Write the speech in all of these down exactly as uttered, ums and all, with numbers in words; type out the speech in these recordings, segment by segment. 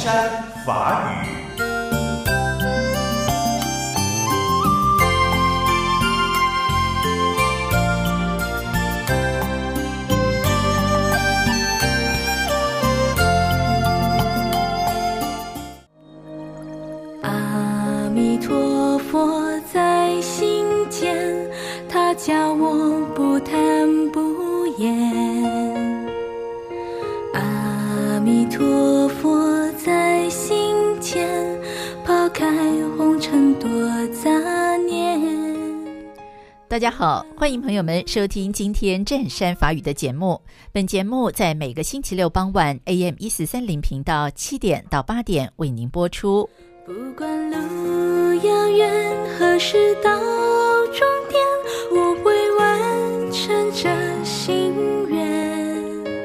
山法语。 阿弥陀佛在心间，他教我不贪不厌。阿弥陀佛在心间，抛开红尘多杂念。 大家好，欢迎朋友们收听今天湛山法语的节目。本节目在每个星期六傍晚 A M 一四三零频道七点到八点为您播出。 不管路遥远何时到终点，我会完成这心愿。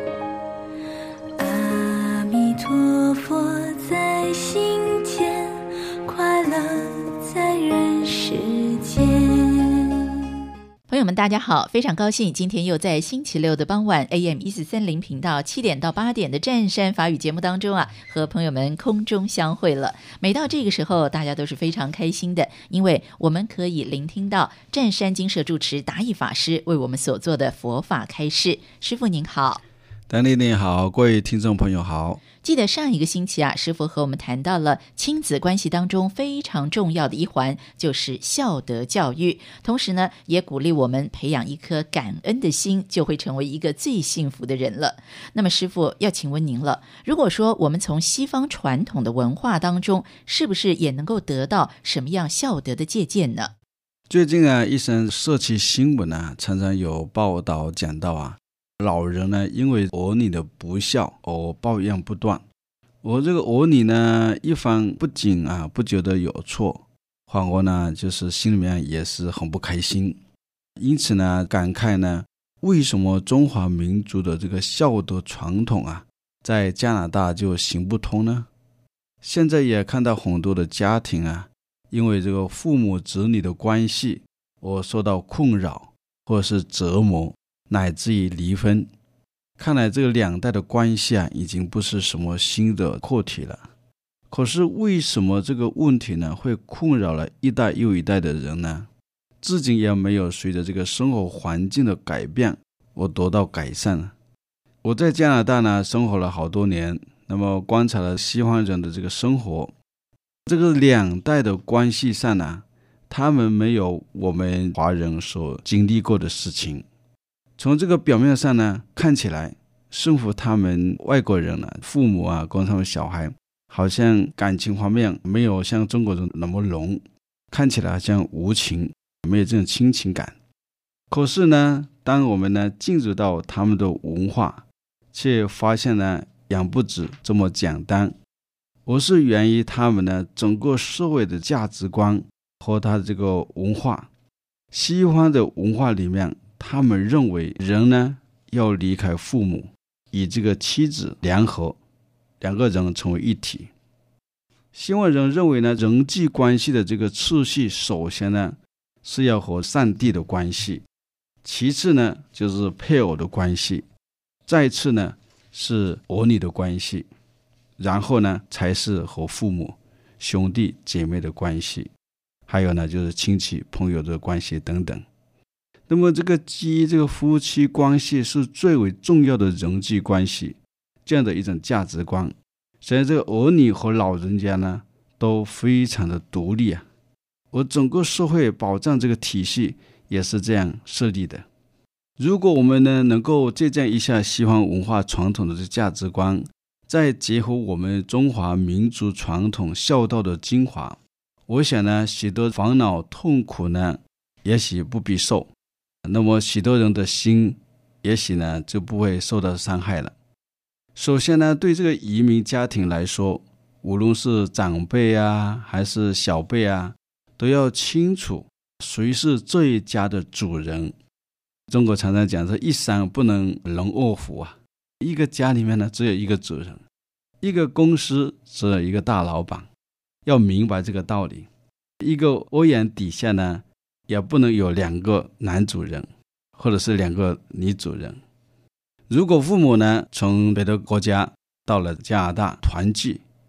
阿弥陀佛在心间，快乐在人世间。 朋友们大家好，非常高兴今天又在星期六的傍晚 A M 一四三零频道七点到八点的湛山法语节目当中啊，和朋友们空中相会了。每到这个时候大家都是非常开心的，因为我们可以聆听到湛山精舍住持达义法师为我们所做的佛法开示。师父您好。 丹丽你好，各位听众朋友好。 记得上一个星期啊，师父和我们谈到了亲子关系当中非常重要的一环，就是孝德教育。同时呢，也鼓励我们培养一颗感恩的心，就会成为一个最幸福的人了。那么师父要请问您了，如果说我们从西方传统的文化当中，是不是也能够得到什么样孝德的借鉴呢？ 最近啊，一些社区新闻啊，常常有报道讲到啊，老人呢，因为儿女的不孝而抱怨不断。我这个儿女呢，一方不仅啊不觉得有错，反而呢，就是心里面也是很不开心。因此呢，感慨呢，为什么中华民族的这个孝德传统啊，在加拿大就行不通呢？现在也看到很多的家庭啊，因为这个父母子女的关系而受到困扰，或者是折磨，乃至于离婚。看来这个两代的关系啊，已经不是什么新的课题了。可是为什么这个问题呢，会困扰了一代又一代的人呢？至今也没有随着这个生活环境的改变而得到改善。我在加拿大呢，生活了好多年，那么观察了西方人的这个生活，这个两代的关系上呢，他们没有我们华人所经历过的事情。从这个表面上呢，看起来似乎他们外国人呢，父母啊跟他们小孩好像感情方面没有像中国人那么浓，看起来好像无情，没有这种亲情感。可是呢，当我们呢进入到他们的文化，却发现呢，远不止这么简单，而是源于他们呢整个社会的价值观和他的这个文化。西方的文化里面，他们认为人呢要离开父母，与这个妻子联合，两个人成为一体。西方人认为呢，人际关系的这个次序，首先呢是要和上帝的关系，其次呢就是配偶的关系，再次呢是儿女的关系，然后呢才是和父母、兄弟姐妹的关系，还有呢就是亲戚朋友的关系等等。那么这个基于这个夫妻关系是最为重要的人际关系，这样的一种价值观，所以这个儿女和老人家呢都非常的独立啊，而整个社会保障这个体系也是这样设立的。如果我们呢能够借鉴一下西方文化传统的这价值观，再结合我们中华民族传统孝道的精华，我想呢许多烦恼痛苦呢也许不必受，那么许多人的心也许呢就不会受到伤害了。首先呢，对这个移民家庭来说，无论是长辈啊还是小辈啊，都要清楚谁是这一家的主人。中国常常讲说一山不能容二虎啊，一个家里面呢只有一个主人，一个公司只有一个大老板，要明白这个道理。一个屋檐底下呢也不能有两个男主人或者是两个女主人。如果父母呢从别的国家到了加拿大团聚，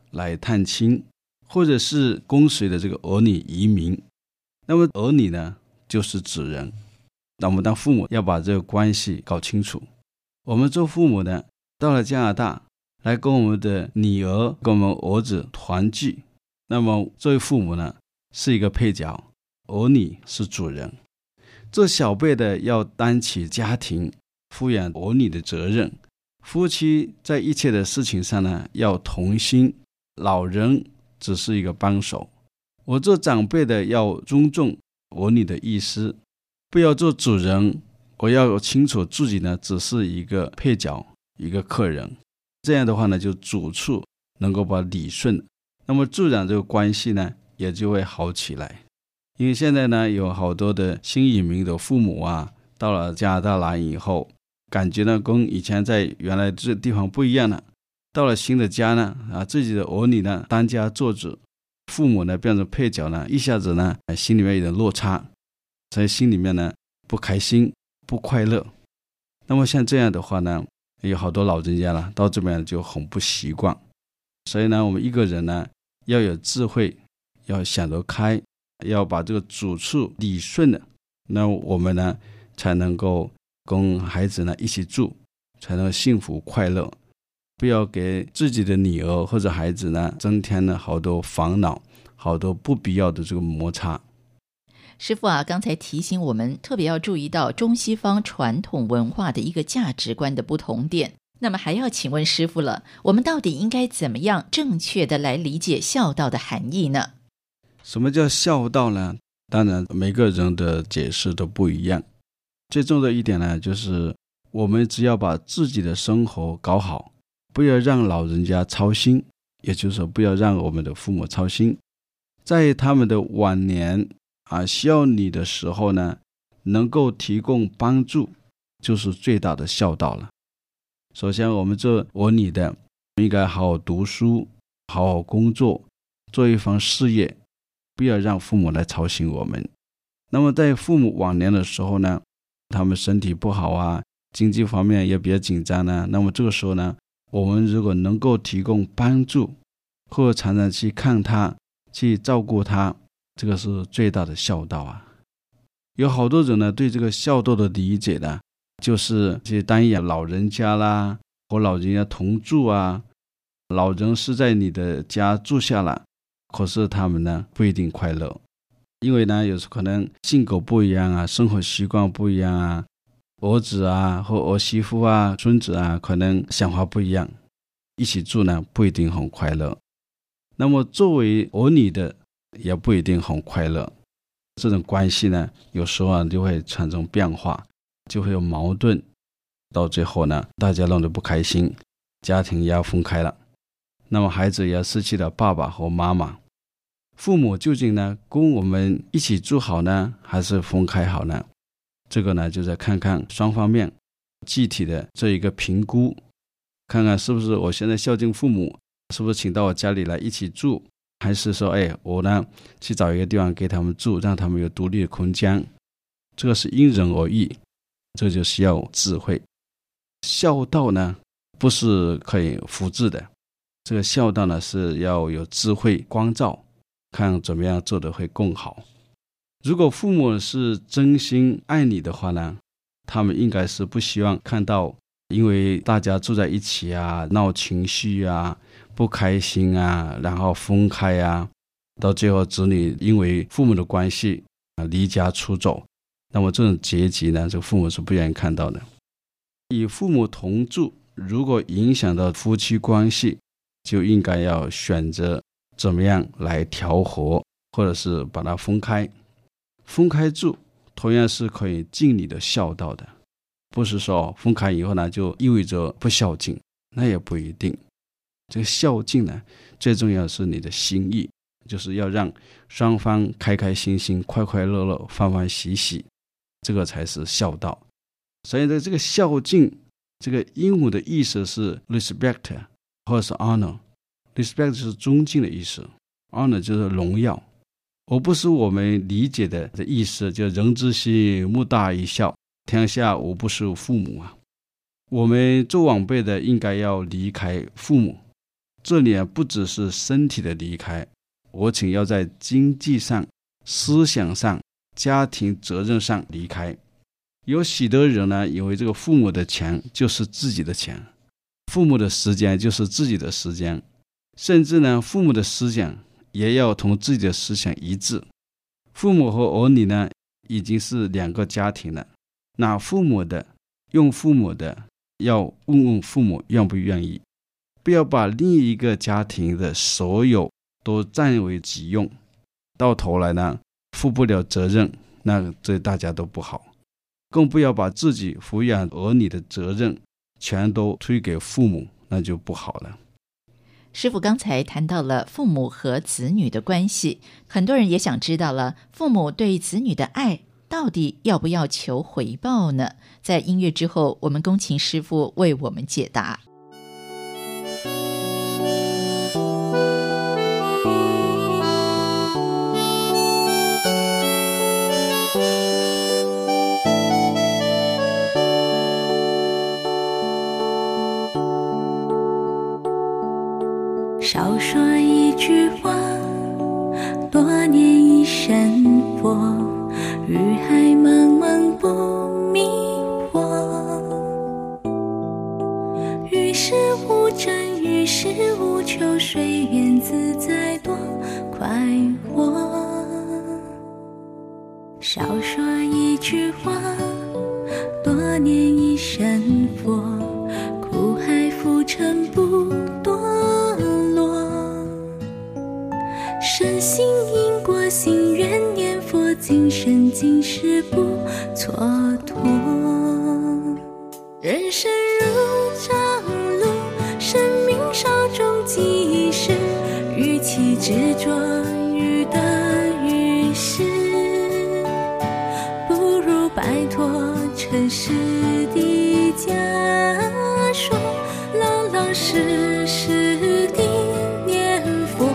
来探亲，或者是跟随的这个儿女移民。那么儿女呢就是子人，那我们当父母要把这个关系搞清楚。我们做父母的到了加拿大来跟我们的女儿跟我们儿子团聚，那么作为父母呢是一个配角，儿女是主人。做小辈的要担起家庭抚养儿女的责任，夫妻在一切的事情上呢要同心，老人只是一个帮手。我做长辈的要尊重儿女的意思，不要做主人，我要清楚自己呢只是一个配角，一个客人。这样的话呢就主处能够把理顺，那么自然这个关系呢也就会好起来。因为现在呢有好多的新移民的父母啊，到了加拿大来以后，感觉呢跟以前在原来这地方不一样了。到了新的家呢啊，自己的儿女呢当家作主，父母呢变成配角呢，一下子呢心里面有点落差，在心里面呢不开心不快乐。那么像这样的话呢，有好多老人家了到这边就很不习惯。所以呢我们一个人呢要有智慧，要想得开，要把这个主处理顺了，那我们呢才能够跟孩子呢一起住，才能幸福快乐。不要给自己的女儿或者孩子呢增添了好多烦恼，好多不必要的这个摩擦。 师父啊，刚才提醒我们特别要注意到中西方传统文化的一个价值观的不同点。那么还要请问师父了，我们到底应该怎么样正确的来理解孝道的含义呢？ 什么叫孝道呢？当然每个人的解释都不一样。最重要的一点呢，就是我们只要把自己的生活搞好，不要让老人家操心，也就是说不要让我们的父母操心。在他们的晚年啊，需要你的时候呢，能够提供帮助，就是最大的孝道了。首先我们做儿女的应该好好读书，好好工作，做一番事业，不要让父母来操心我们。那么在父母晚年的时候呢，他们身体不好啊，经济方面也比较紧张呢，那么这个时候呢，我们如果能够提供帮助，或者常常去看他，去照顾他，这个是最大的孝道啊。有好多人呢对这个孝道的理解呢，就是去当养老人家啦，和老人家同住啊，老人是在你的家住下了，可是他们呢不一定快乐。因为呢有时可能性格不一样啊，生活习惯不一样啊，儿子啊或儿媳妇啊孙子啊可能想法不一样，一起住呢不一定很快乐。那么作为儿女的也不一定很快乐，这种关系呢有时候啊就会产生变化，就会有矛盾，到最后呢大家弄得不开心，家庭也要分开了，那么孩子也要失去了爸爸和妈妈。父母究竟呢跟我们一起住好呢，还是分开好呢？这个呢就再看看双方面具体的这一个评估，看看是不是我现在孝敬父母，是不是请到我家里来一起住，还是说哎，我呢去找一个地方给他们住，让他们有独立的空间。这个是因人而异，这就需要智慧。孝道呢不是可以复制的，这个孝道呢是要有智慧光照，看怎么样做得会更好。如果父母是真心爱你的话呢，他们应该是不希望看到因为大家住在一起啊，闹情绪啊，不开心啊，然后分开啊，到最后子女因为父母的关系离家出走，那么这种结局呢，这个父母是不愿意看到的。与父母同住，如果影响到夫妻关系，就应该要选择怎么样来调和，或者是把它分开。分开住同样是可以尽你的孝道的，不是说分开以后呢就意味着不孝敬，那也不一定。这个孝敬呢最重要的是你的心意，就是要让双方开开心心快快乐乐欢欢喜喜，这个才是孝道。所以在这个孝敬这个英文的意思是 respect 或者是 honor。 respect 是尊敬的意思， honor 就是荣耀，而不是我们理解的的意思，就人之心目大于孝，天下无不是父母啊。我们做晚辈的应该要离开父母， 这里不只是身体的离开，而且要在经济上、思想上、家庭责任上离开。有许多人呢，以为这个父母的钱就是自己的钱，父母的时间就是自己的时间，甚至呢，父母的思想也要同自己的思想一致。父母和儿女呢，已经是两个家庭了，拿父母的用父母的，要问问父母愿不愿意，不要把另一个家庭的所有都占为己用，到头来呢，负不了责任，那这大家都不好。更不要把自己抚养儿女的责任全都推给父母，那就不好了。 师父刚才谈到了父母和子女的关系，很多人也想知道了，父母对子女的爱到底要不要求回报呢？在音乐之后，我们恭请师父为我们解答。 少说一句话，多念一声佛，日海茫茫不迷惑。于事无争，于事无求，随缘自在多快活。少说一句话，多念一声佛，苦海浮沉不堕落。深信因果，心愿念佛，今生今世不蹉跎。人生如朝露，生命稍纵即逝，与其执着于得与失，不如摆脱尘世的枷锁，老老实实地念佛。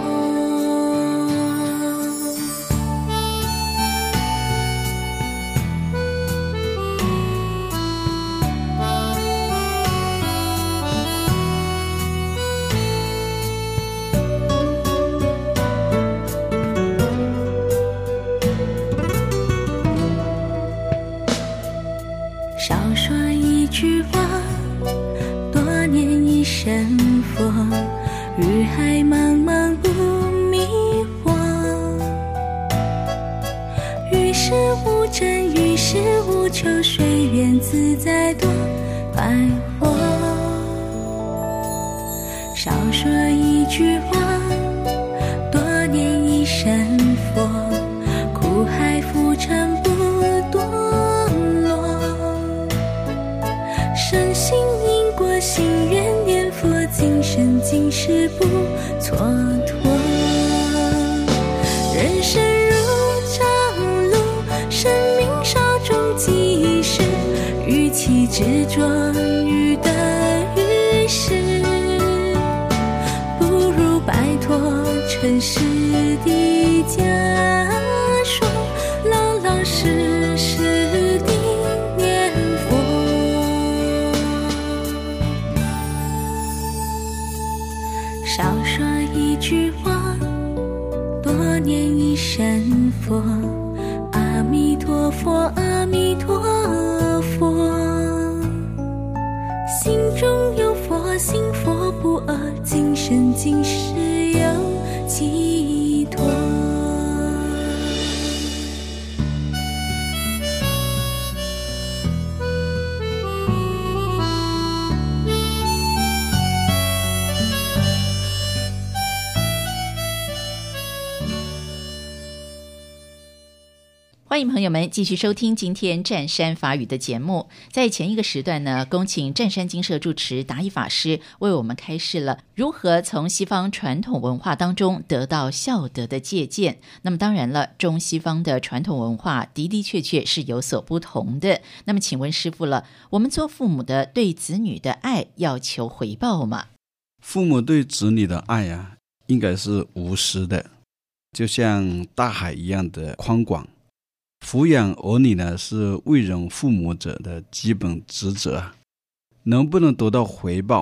少说一句话，多念一声佛，日海茫茫不迷惑。于事无争，于事无求，随缘自在多快活。少说一句话，多念一声佛，苦海浮沉不堕落。深信因果，心愿念佛，今生今世不蹉跎。人生如朝露，生命稍纵即逝，与其执着于得与失，不如摆脱尘世的枷锁，老老实实地念佛。少说一句话，多念一声佛，阿弥陀佛，阿弥陀佛。心中有佛，信佛不二，今生今世有寄托。 欢迎朋友们继续收听今天湛山法语的节目。在前一个时段呢，恭请湛山精舍住持达一法师为我们开示了如何从西方传统文化当中得到孝德的借鉴。那么当然了，中西方的传统文化的的确确是有所不同的。那么请问师父了，我们做父母的对子女的爱要求回报吗？ 父母对子女的爱啊，应该是无私的，就像大海一样的宽广。抚养儿女呢，是为人父母者的基本职责，能不能得到回报，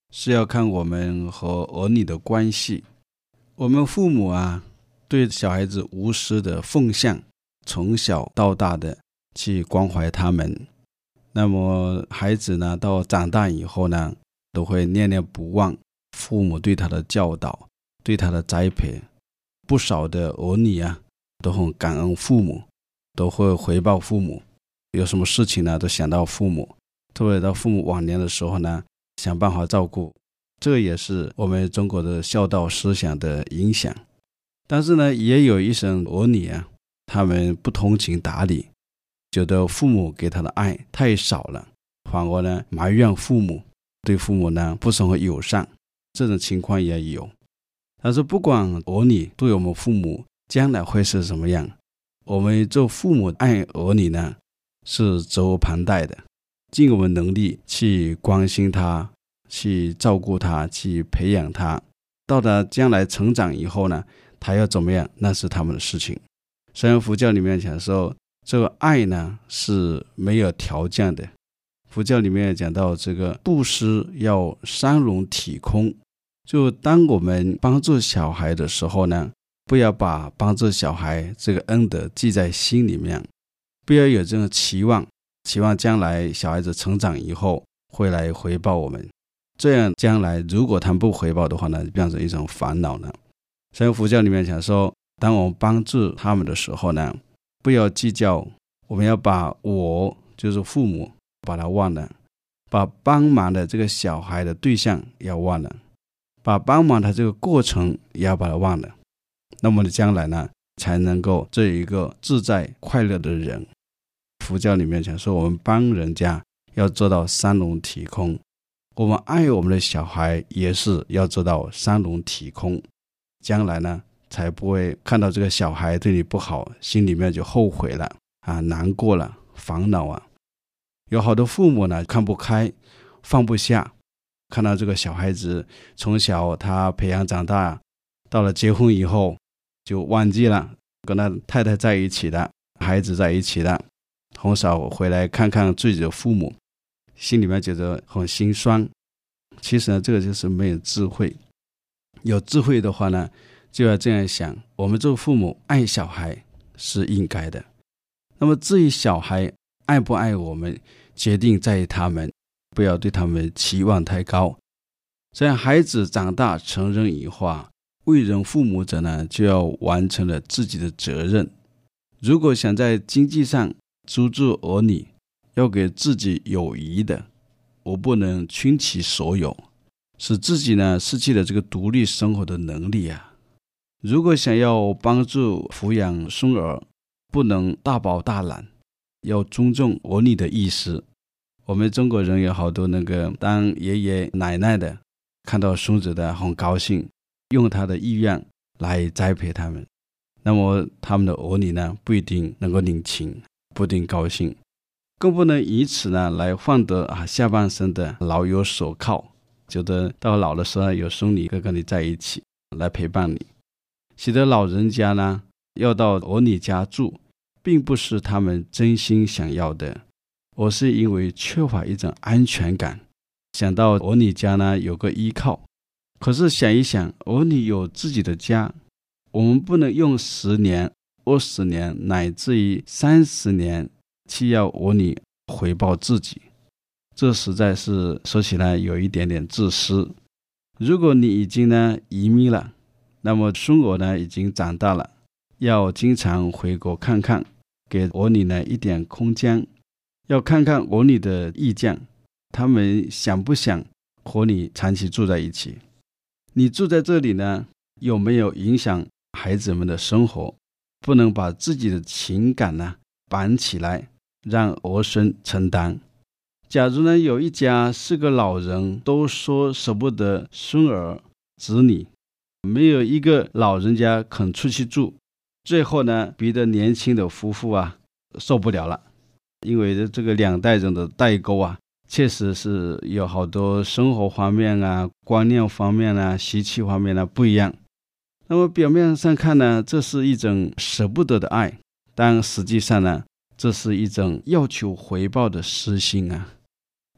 是要看我们和儿女的关系。我们父母啊，对小孩子无私的奉献，从小到大的去关怀他们，那么孩子呢，到长大以后呢，都会念念不忘父母对他的教导，对他的栽培。不少的儿女啊，都很感恩父母，都会回报父母，有什么事情呢，都想到父母，特别到父母晚年的时候呢，想办法照顾。这个也是我们中国的孝道思想的影响。但是呢，也有一些儿女啊，他们不通情达理，觉得父母给他的爱太少了，反而呢埋怨父母，对父母呢不是很友善，这种情况也有。但是不管儿女对我们父母将来会是什么样，我们做父母爱儿女呢，是责无旁贷的，尽我们能力去关心他，去照顾他，去培养他。到他将来成长以后呢，他要怎么样，那是他们的事情。虽然佛教里面讲说，这个爱呢是没有条件的。佛教里面讲到这个布施要三容体空，就当我们帮助小孩的时候呢，不要把帮助小孩这个恩德记在心里面，不要有这种期望，期望将来小孩子成长以后会来回报我们。这样将来如果他们不回报的话呢，变成一种烦恼呢。所以佛教里面讲说，当我们帮助他们的时候呢，不要计较，我们要把我就是父母把它忘了，把帮忙的这个小孩的对象要忘了，把帮忙的这个过程也要把它忘了，那么将来呢才能够做一个自在快乐的人。佛教里面讲说，我们帮人家要做到三容体空，我们爱我们的小孩也是要做到三容体空，将来呢才不会看到这个小孩对你不好，心里面就后悔了啊，难过了，烦恼啊。有好多父母呢看不开，放不下，看到这个小孩子从小他培养长大，到了结婚以后就忘记了跟他太太在一起的，孩子在一起的，很少回来看看自己的父母，心里面觉得很心酸。其实呢，这个就是没有智慧。有智慧的话呢，就要这样想，我们做父母爱小孩是应该的，那么至于小孩爱不爱我们，决定在于他们，不要对他们期望太高。这样孩子长大成人以后啊，为人父母者呢，就要完成了自己的责任。如果想在经济上资助儿女，要给自己有余的，我不能倾其所有，使自己呢失去了这个独立生活的能力啊。如果想要帮助抚养孙儿，不能大包大揽，要尊重儿女的意思。我们中国人有好多那个当爷爷奶奶的，看到孙子的很高兴，用他的意愿来栽培他们，那么他们的儿女呢不一定能够领情，不一定高兴，更不能以此呢来换得啊下半生的老有所靠，觉得到老的时候有孙女跟你在一起来陪伴你。使得老人家呢要到儿女家住，并不是他们真心想要的，而是因为缺乏一种安全感，想到儿女家呢有个依靠。可是想一想，儿女有自己的家，我们不能用十年、二十年乃至于三十年去要儿女回报自己，这实在是说起来有一点点自私。如果你已经呢移民了，那么孙儿呢已经长大了，要经常回国看看，给儿女呢一点空间，要看看儿女的意见，他们想不想和你长期住在一起，你住在这里呢有没有影响孩子们的生活，不能把自己的情感呢绑起来让儿孙承担。假如呢有一家四个老人都说舍不得孙儿子女，没有一个老人家肯出去住，最后呢别的年轻的夫妇啊受不了了，因为这个两代人的代沟啊，确实是有好多生活方面啊、观念方面啊、习气方面啊不一样。那么表面上看呢，这是一种舍不得的爱，但实际上呢，这是一种要求回报的私心啊。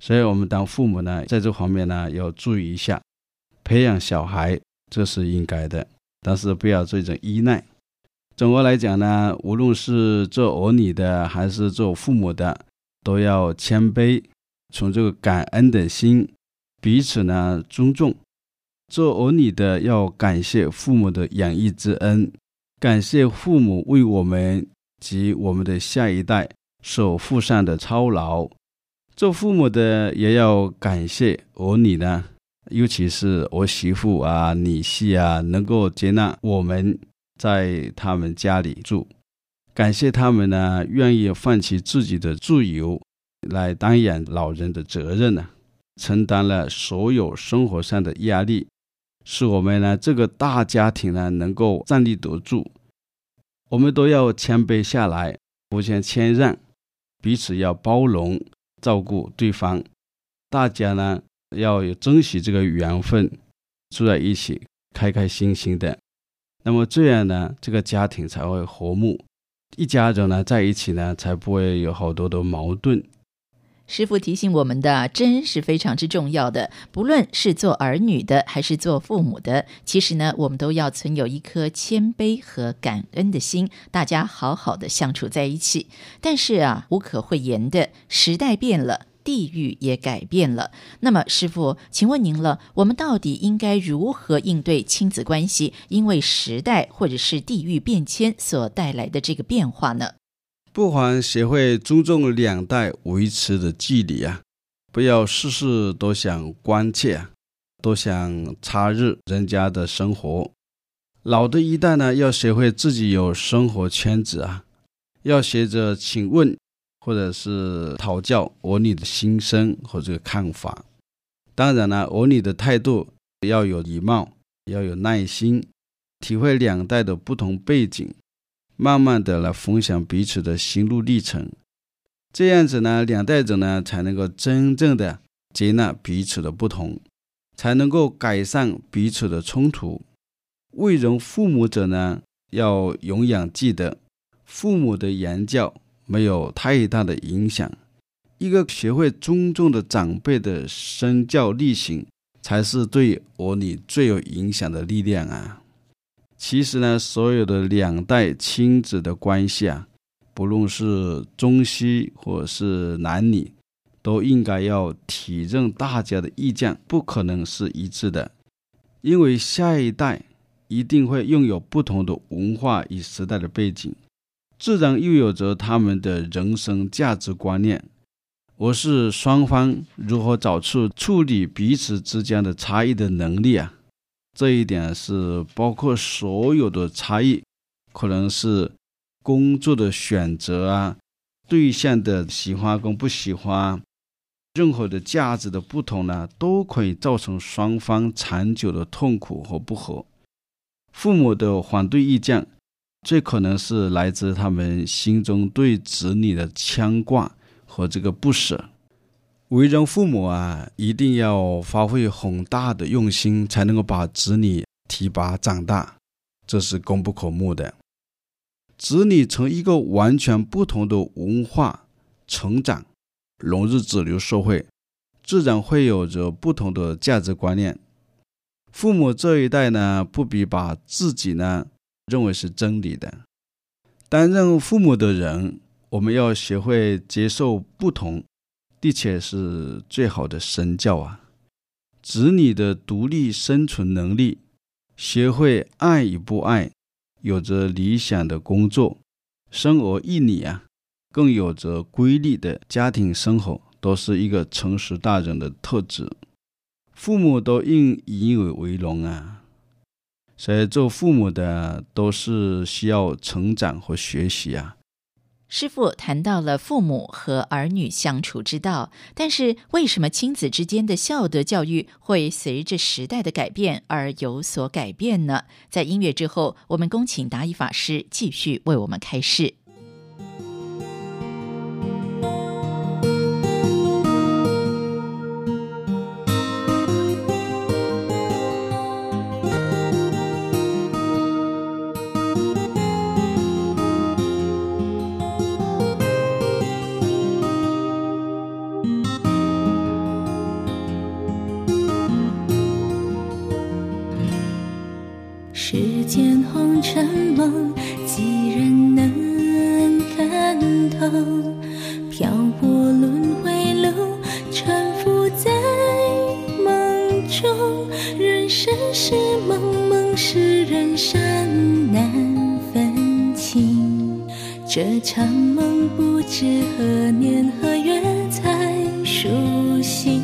所以我们当父母呢，在这方面呢要注意一下，培养小孩这是应该的，但是不要这种依赖。总的来讲呢，无论是做儿女的还是做父母的，都要谦卑，从这个感恩的心，彼此呢尊重。做儿女的要感谢父母的养育之恩，感谢父母为我们及我们的下一代所付上的操劳。做父母的也要感谢儿女呢，尤其是儿媳妇啊、女婿啊，能够接纳我们在他们家里住，感谢他们呢愿意放弃自己的自由来担养老人的责任呢，承担了所有生活上的压力，使我们呢这个大家庭呢能够站立得住。我们都要谦卑下来，互相谦让，彼此要包容照顾对方，大家呢要珍惜这个缘分，住在一起开开心心的，那么这样呢这个家庭才会和睦，一家人呢在一起呢才不会有好多的矛盾。 师父提醒我们的真是非常之重要的，不论是做儿女的还是做父母的，其实呢我们都要存有一颗谦卑和感恩的心，大家好好的相处在一起。但是啊，无可讳言的，时代变了，地域也改变了。那么师父，请问您了，我们到底应该如何应对亲子关系因为时代或者是地域变迁所带来的这个变化呢？ 不妨学会尊重两代维持的距离啊，不要事事都想关切啊，都想插入人家的生活。老的一代呢，要学会自己有生活圈子啊，要学着请问或者是讨教儿女的心声和这个看法。当然了，儿女的态度要有礼貌，要有耐心，体会两代的不同背景，慢慢的来分享彼此的心路历程。这样子呢，两代人呢才能够真正的接纳彼此的不同，才能够改善彼此的冲突。为人父母者呢，要永远记得，父母的言教没有太大的影响，一个学会尊重的长辈的身教力行，才是对儿女最有影响的力量啊。其实呢，所有的两代亲子的关系啊，不论是中西或是男女，都应该要体认大家的意见不可能是一致的，因为下一代一定会拥有不同的文化与时代的背景，自然又有着他们的人生价值观念。而是双方如何找出处理彼此之间的差异的能力啊，这一点是包括所有的差异，可能是工作的选择啊，对象的喜欢跟不喜欢，任何的价值的不同呢，都可以造成双方长久的痛苦和不和。父母的反对意见，最可能是来自他们心中对子女的牵挂和这个不舍。为人父母啊，一定要发挥很大的用心，才能够把子女提拔长大，这是功不可没的。子女从一个完全不同的文化成长，融入主流社会，自然会有着不同的价值观念。父母这一代呢，不必把自己呢认为是真理的。担任父母的人，我们要学会接受不同，的确是最好的身教啊。子女的独立生存能力，学会爱与不爱，有着理想的工作，生儿育女啊，更有着规律的家庭生活，都是一个成熟大人的特质。父母都应以我为荣啊，所以做父母的都是需要成长和学习啊。 师父谈到了父母和儿女相处之道，但是为什么亲子之间的孝德教育会随着时代的改变而有所改变呢？在音乐之后，我们恭请达一法师继续为我们开示。 红尘梦，几人能看透？漂泊轮回路，沉浮在梦中。人生是梦，梦是人，山难分清。这场梦不知何年何月才苏醒。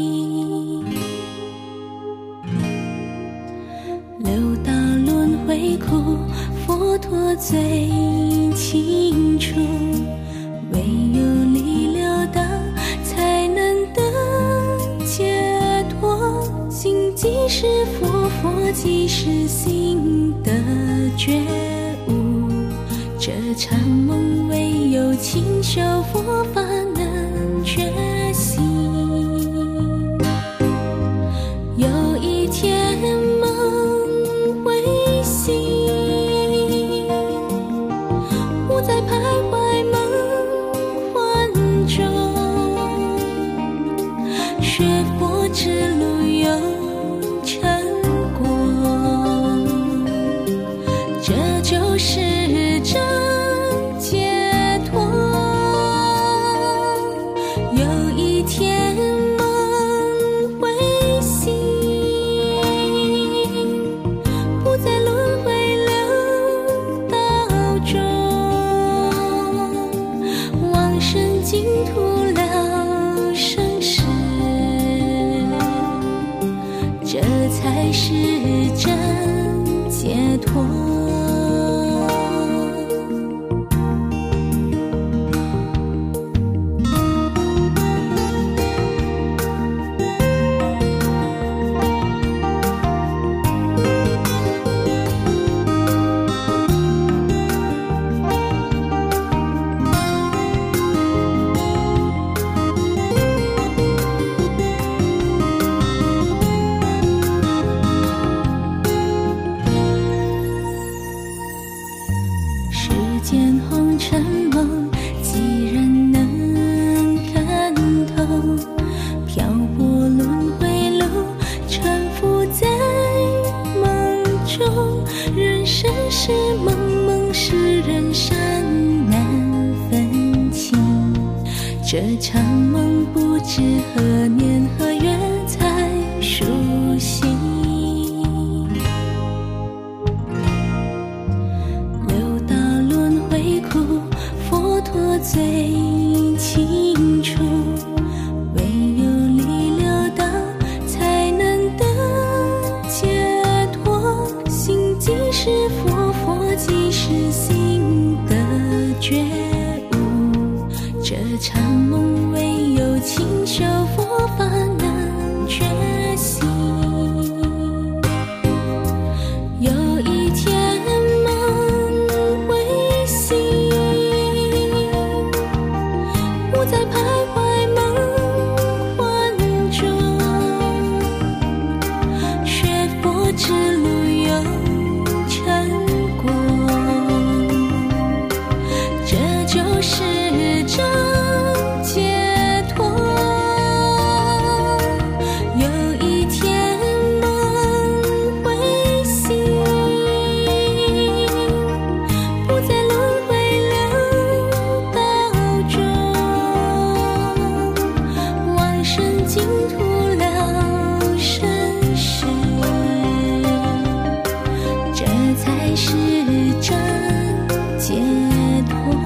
六道轮回苦，佛陀最清楚。唯有离六道，才能得解脱。心即是佛，佛即是心的觉悟。这场梦唯有清修佛法能觉醒。有一天梦会醒，不再徘徊梦幻中。学佛之路有成果，这就是真解脱。有一天梦会醒，不再轮回六道中。往生净土了生死，这才是真解脱。世间红尘梦，几人能看透？漂泊轮回路，沉浮在梦中。人生是梦，梦是人，山难分清。这场梦不知何年何月才苏醒。六道轮回苦，佛陀最清楚。唯有离六道，才能得解脱。心即是佛，佛即是心的觉悟。这场梦唯有清修佛法能觉醒。有一天梦会醒，不再徘徊梦幻中。学佛之路有成果，这就是真解脱。有一天梦会醒，不再轮回六道中。往生净土了生死，这才是真解脱。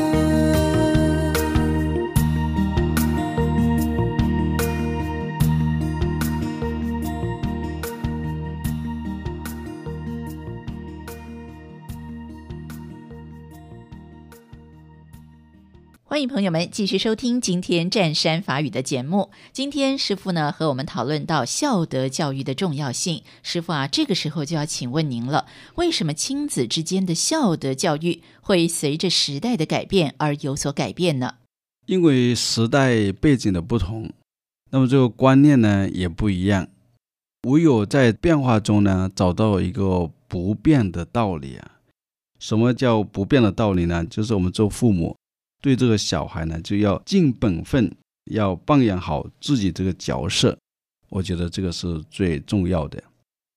欢迎朋友们继续收听今天湛山法语的节目。今天师父呢和我们讨论到孝德教育的重要性。师父啊，这个时候就要请问您了，为什么亲子之间的孝德教育会随着时代的改变而有所改变呢？ 因为时代背景的不同，那么这个观念呢也不一样。唯有在变化中呢找到一个不变的道理啊。什么叫不变的道理呢？就是我们做父母对这个小孩呢就要尽本分，要扮演好自己这个角色，我觉得这个是最重要的。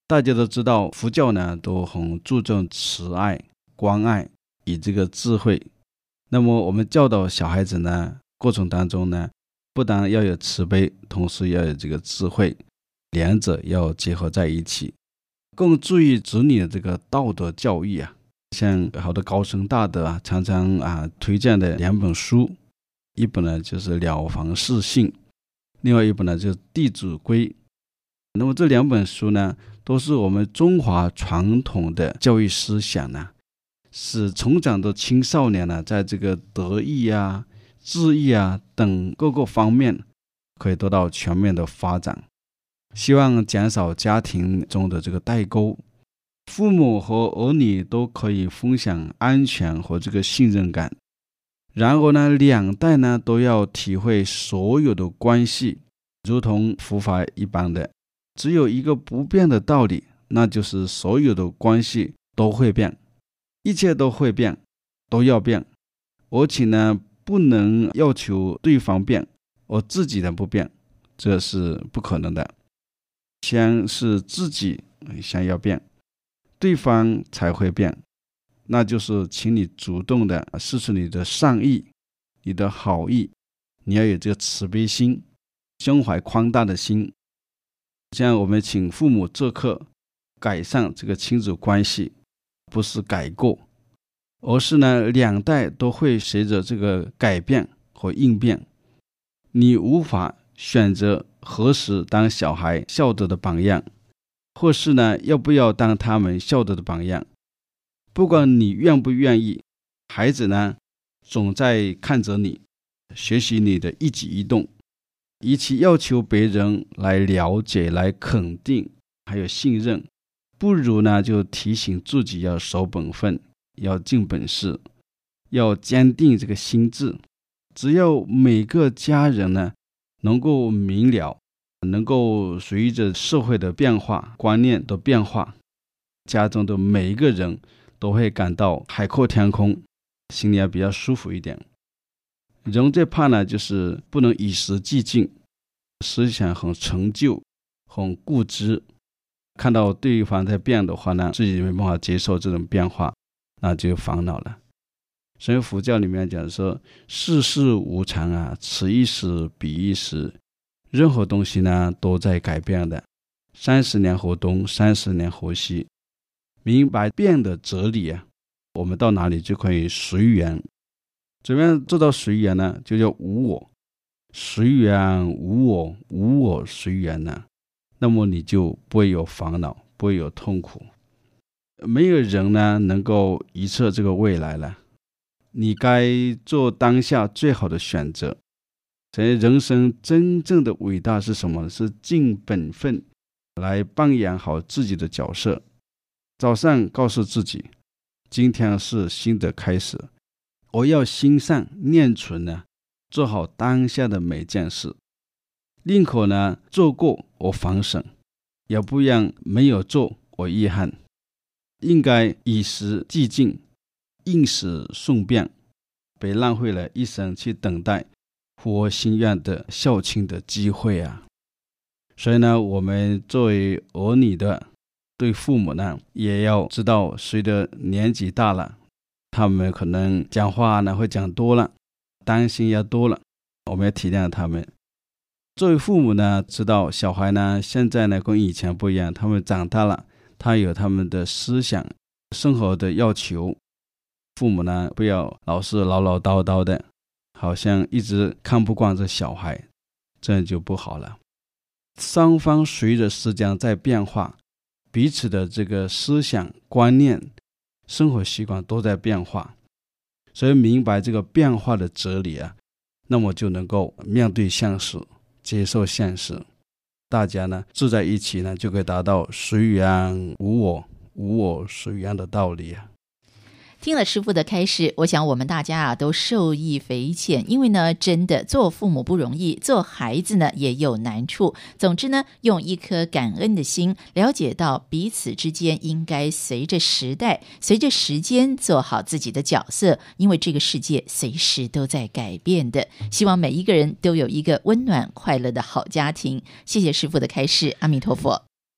大家都知道佛教呢都很注重慈爱、关爱以这个智慧。那么我们教导小孩子呢过程当中呢，不但要有慈悲，同时要有这个智慧，两者要结合在一起。更注意子女的这个道德教育啊，像好的高僧大德啊，常常啊推荐的两本书，一本呢就是《了凡四训》，另外一本呢就是《弟子规》。那么这两本书呢，都是我们中华传统的教育思想呢，使成长的青少年呢，在这个德艺啊、智艺啊等各个方面可以得到全面的发展。希望减少家庭中的这个代沟，父母和儿女都可以分享安全和这个信任感。然后呢，两代呢都要体会所有的关系如同佛法一般的，只有一个不变的道理，那就是所有的关系都会变，一切都会变，都要变。而且呢，不能要求对方变，而自己呢不变，这是不可能的。先是自己想要变，对方才会变。那就是请你主动的试出你的善意，你的好意，你要有这个慈悲心，胸怀宽大的心。像我们请父母做客，改善这个亲子关系，不是改过，而是呢两代都会随着这个改变和应变。你无法选择何时当小孩孝德的榜样，或是呢要不要当他们孝德的榜样。不管你愿不愿意，孩子呢总在看着你，学习你的一举一动。与其要求别人来了解、来肯定还有信任，不如呢就提醒自己要守本分，要尽本事，要坚定这个心智。只要每个家人呢能够明了，能够随着社会的变化、观念的变化，家中的每一个人都会感到海阔天空，心里也比较舒服一点。人最怕呢就是不能与时俱进，思想很陈旧，很固执，看到对方在变的话呢，自己没办法接受这种变化，那就烦恼了。所以佛教里面讲说，世事无常啊，此一时彼一时，任何东西呢都在改变的，三十年河东，三十年河西。明白变的哲理啊，我们到哪里就可以随缘。怎么样做到随缘呢？就叫无我，随缘无我，无我随缘呢，那么你就不会有烦恼，不会有痛苦。没有人呢能够预测这个未来了，你该做当下最好的选择。所以人生真正的伟大是什么？是尽本分来扮演好自己的角色。早上告诉自己，今天是新的开始，我要心善念纯呢，做好当下的每件事，宁可呢做过我反省，也不让没有做我遗憾。应该与时俱进，应时顺变，别浪费了一生去等待佛心愿的孝亲的机会啊！所以呢，我们作为儿女的，对父母呢，也要知道，随着年纪大了，他们可能讲话呢会讲多了，担心也多了，我们要体谅他们。作为父母呢，知道小孩呢现在呢跟以前不一样，他们长大了，他有他们的思想、生活的要求。父母呢不要老是唠唠叨叨的，好像一直看不惯这小孩，这样就不好了。双方随着时间在变化，彼此的这个思想、观念、生活习惯都在变化，所以明白这个变化的哲理啊，那么就能够面对现实，接受现实。大家呢住在一起呢，就可以达到随缘无我，无我随缘的道理啊。 听了师父的开示，我想我们大家啊都受益匪浅，因为呢真的做父母不容易，做孩子呢也有难处。总之呢，用一颗感恩的心，了解到彼此之间应该随着时代、随着时间做好自己的角色，因为这个世界随时都在改变的。希望每一个人都有一个温暖快乐的好家庭。谢谢师父的开示，阿弥陀佛。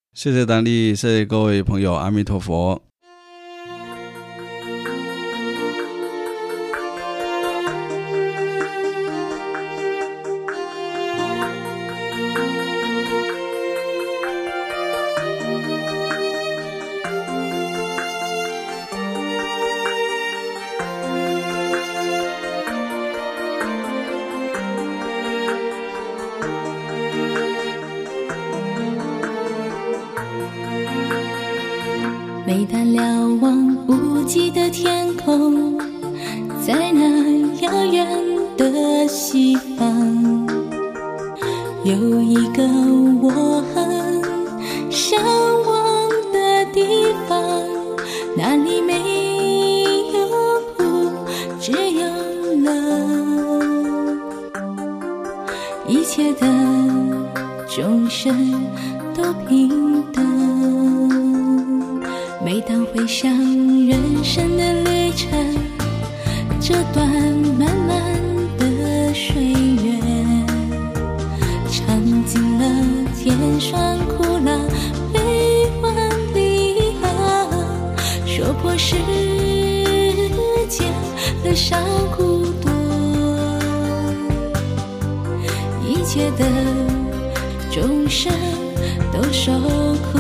谢谢丹丽，谢谢各位朋友，阿弥陀佛。 每当瞭望无际的天空，在那遥远的西方，有一个我很向往的地方，那里没有苦，只有乐，一切的众生都平等。每当回想人生的旅程，这段漫漫的岁月，尝尽了甜酸苦辣悲欢离合，说破世间的少苦多，一切的众生都受苦。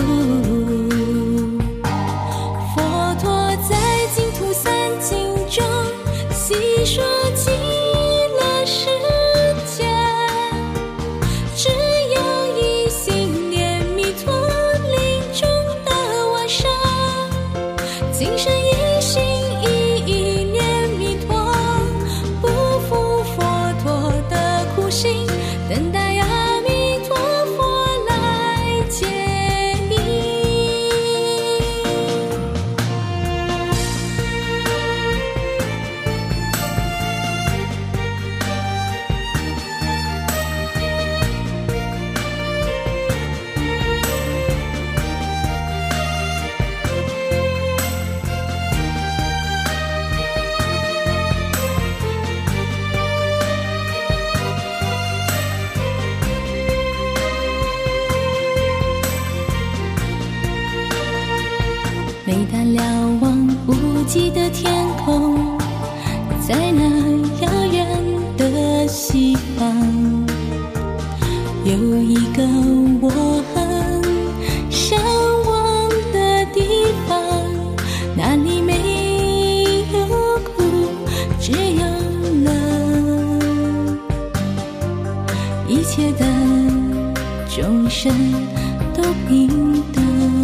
细说尽了世间，只有一心念弥陀林中的晚上，今生一心一意念弥陀，不负佛陀的苦心，等待阿弥陀佛来接引。每当瞭望无际的天空，在那遥远的西方，有一个我很向往的地方，那里没有苦，只有乐，一切的众生都平等。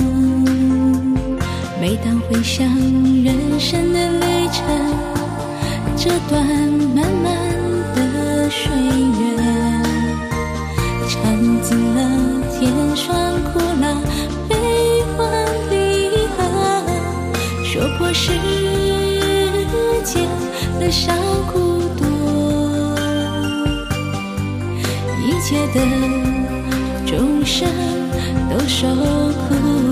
每当回想人生的旅程，这段漫漫的岁月，尝尽了甜酸苦辣悲欢离合，说破世间的少苦多，一切的众生都受苦。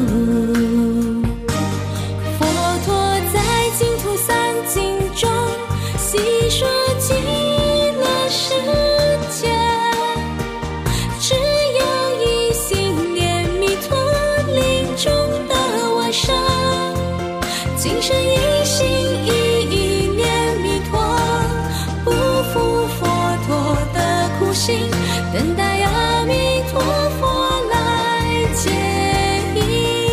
细说尽了世间，只有一心念弥陀林中的晚上，今生一心一意念弥陀，不负佛陀的苦心，等待阿弥陀佛来接引。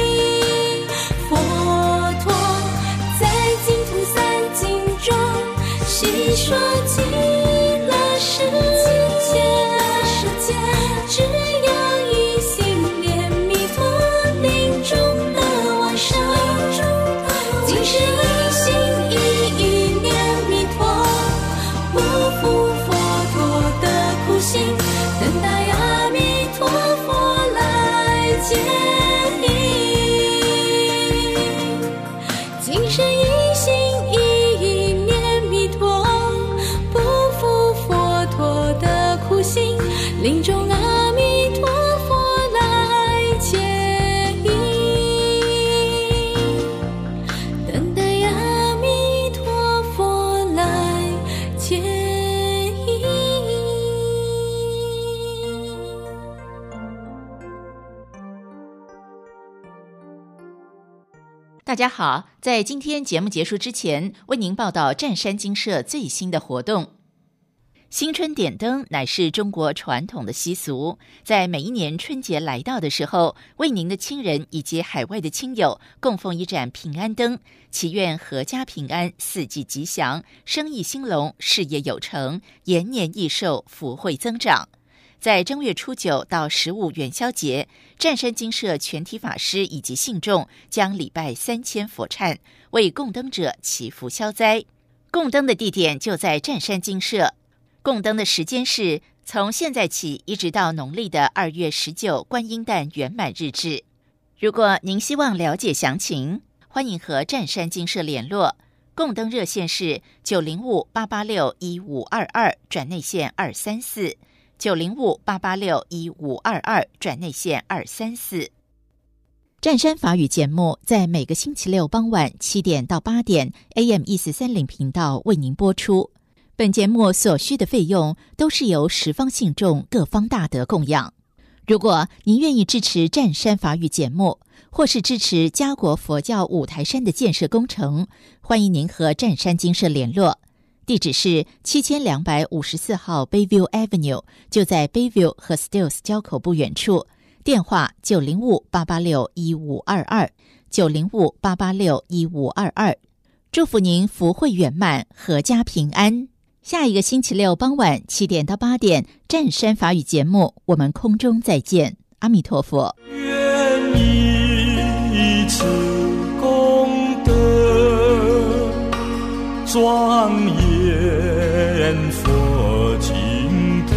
大家好，在今天节目结束之前，为您报道湛山精舍最新的活动。新春点灯乃是中国传统的习俗，在每一年春节来到的时候，为您的亲人以及海外的亲友供奉一盏平安灯，祈愿阖家平安，四季吉祥，生意兴隆，事业有成，延年益寿，福慧增长。在正月初九到十五元宵节，湛山精舍全体法师以及信众将礼拜三千佛忏，为供灯者祈福消灾。供灯的地点就在湛山精舍，供灯的时间是从现在起一直到农历的二月十九观音诞圆满日至。如果您希望了解详情，欢迎和湛山精舍联络。供灯热线是九零五八八六一五二二转内线二三四。九零五八八六一五二二转内线二三四。湛山法语节目在每个星期六傍晚七点到八点 A M 一四三零频道为您播出。本节目所需的费用都是由十方信众各方大德供养。如果您愿意支持湛山法语节目，或是支持嘉国佛教五台山的建设工程，欢迎您和湛山精舍联络。地址是七千两百五十四号 Bayview Avenue， 就在 Bayview 和 Stills 交口不远处。电话九零五八八六一五二二，九零五八八六一五二二。祝福您福慧圆满，阖家平安。下一个星期六傍晚七点到八点，湛山法语节目，我们空中再见。阿弥陀佛。 愿以此功德庄严佛净土，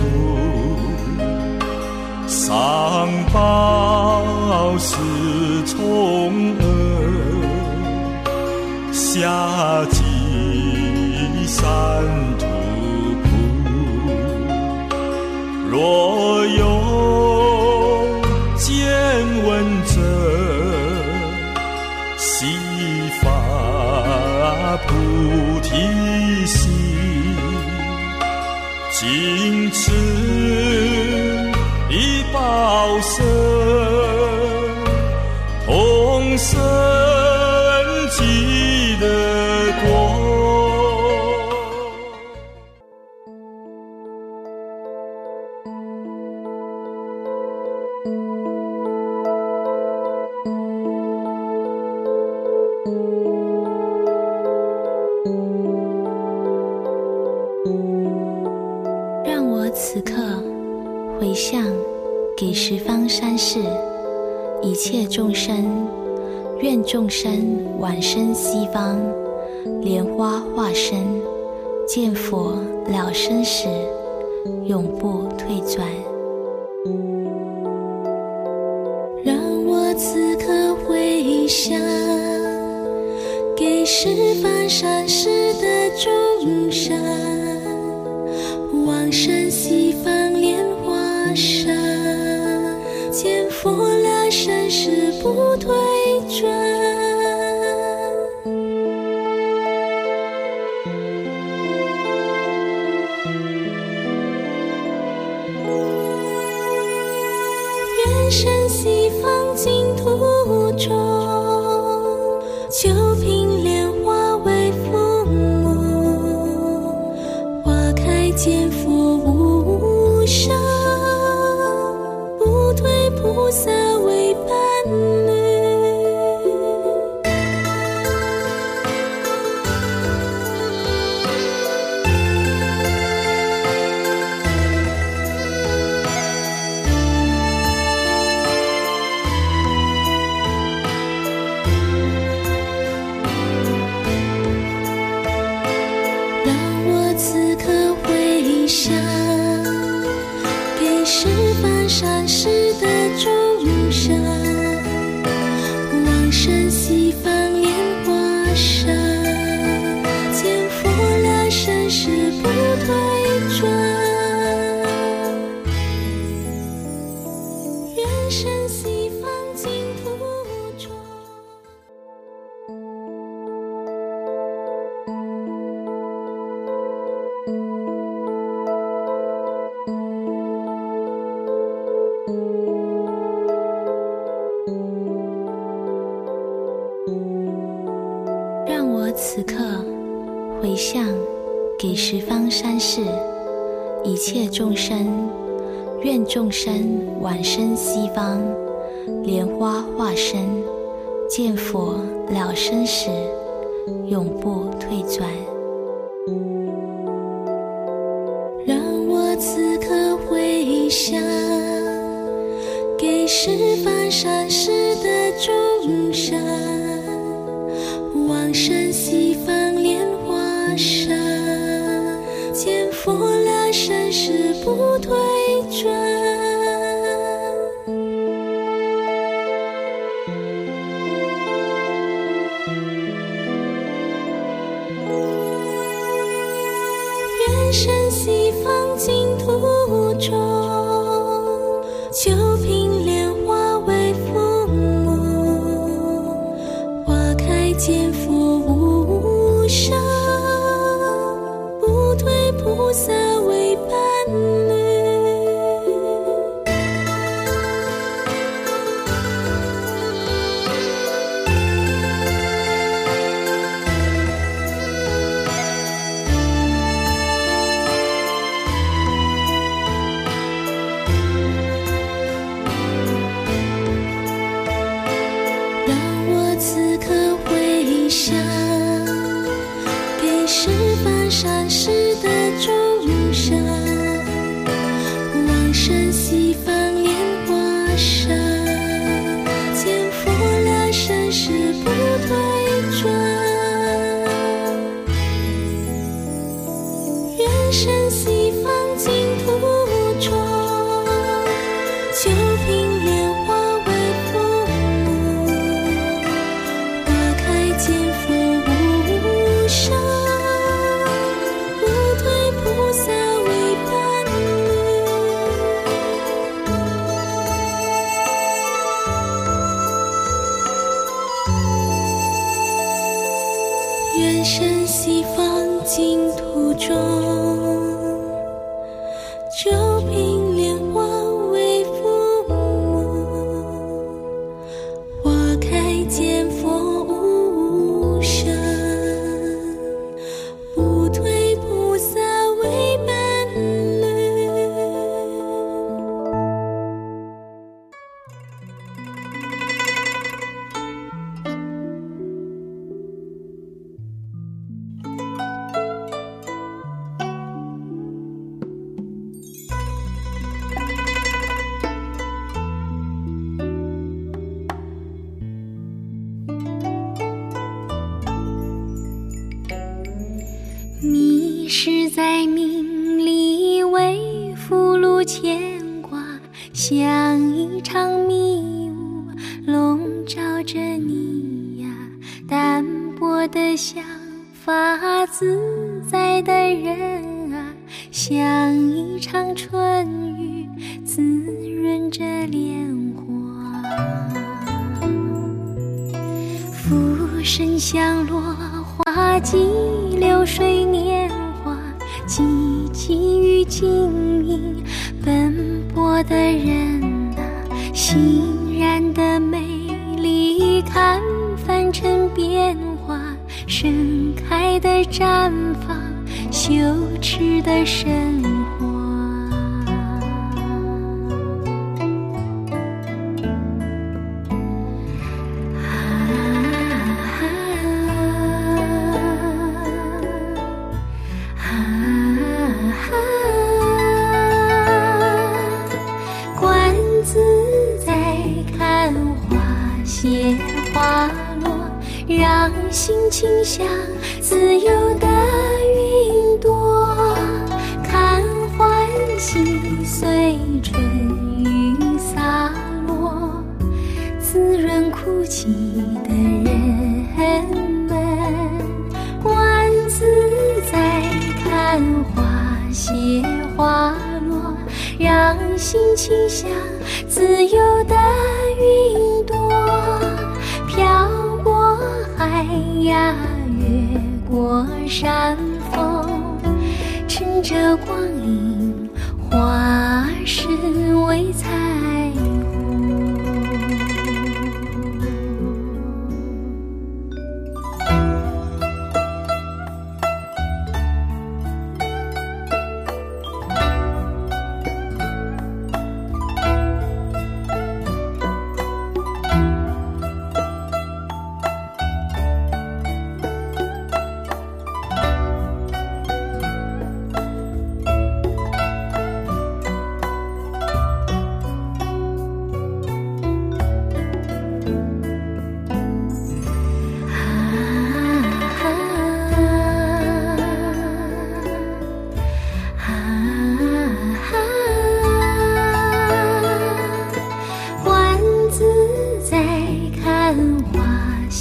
上报四重恩，下济三途苦。若有见闻者，悉发菩提心，尽此一报身，同生极乐国。 让我此刻回向给十方三世一切众生，愿众生往生西方，莲花化身，见佛了生死，永不退转。让我此刻回向给十方三世的众生，往生西方莲花山，见佛了生死不退转。愿生西方净土中，就凭莲花为父母，花开见佛无上，不退菩萨为伴侣。善事的众生，往生西方莲花山，见佛了生死不退转。愿生西方净土中。Thank you. 此刻回向给十方三世一切众生，愿众生往生西方，莲花化身，见佛了生死，永不退转。让我此刻回向给十方三世的众生，往生西方莲花山，见佛了生死不退转。愿生西方净土中，九品莲花为父母，花开见佛无上，不退菩萨为伴侣。三世的众生，往生西方莲花山，见佛了生死不退转。愿生西方净土中，九品莲花为父母，花开见佛无上，菩萨为伴侣。愿生西方净土中，九品莲花为父母，花开见佛无上，不退菩萨为伴侣。迷失在名利，为俘虏牵挂，像一场迷雾笼罩着你呀。淡薄的想法，自在的人啊，像一场春雨滋润着莲花。浮生相落，花季流水年华，寂寂与晶莹奔波的人啊，欣然的美丽看凡尘变化，盛开的绽放，羞耻的生活。谢花落，让心倾向自由的云朵，看欢喜随春雨洒落，滋润哭泣的人们，观自在看花谢花落，让心倾向自由的云朵，飘过海呀，越过山峰，乘着光阴，化身为彩虹。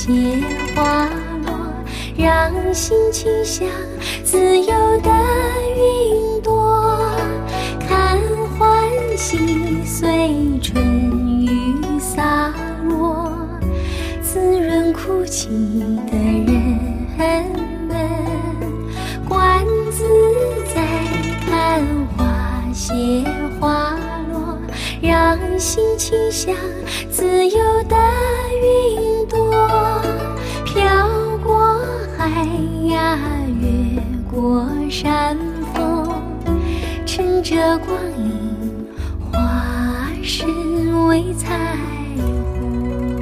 谢花落，让心情像自由的云朵，看欢喜随春雨洒落，滋润哭泣的人们，观自在，看花谢花落，让心情像自由的云朵，飘过海呀，越过山峰，乘着光阴，化身为彩虹。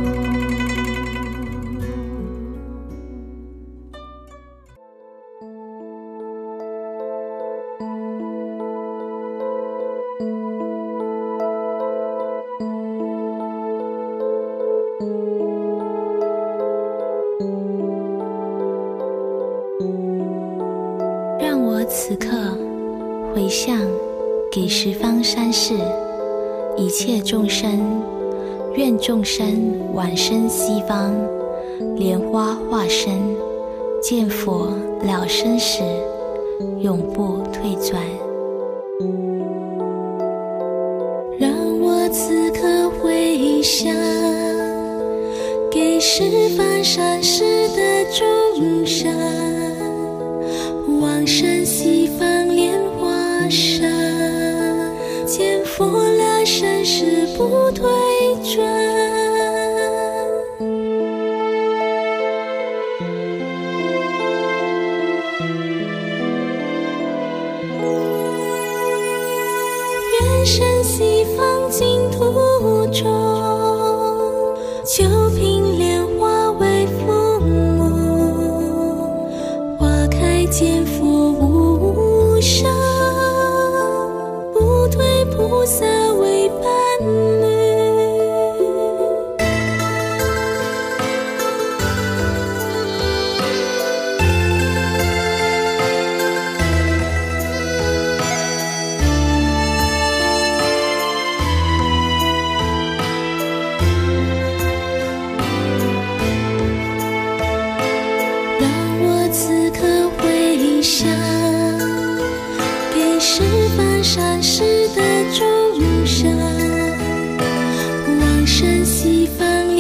让我此刻回向给十方三世一切众生，愿众生往生西方，莲花化身，见佛了生死，永不退转。让我此刻回向给十方三世的众生，往生西方莲花山，见佛了生死不退转。愿生西方净土中，就凭莲花为父母，花开见佛无上，不退菩萨为伴侣。此刻回向给十方三世的众生，往生西方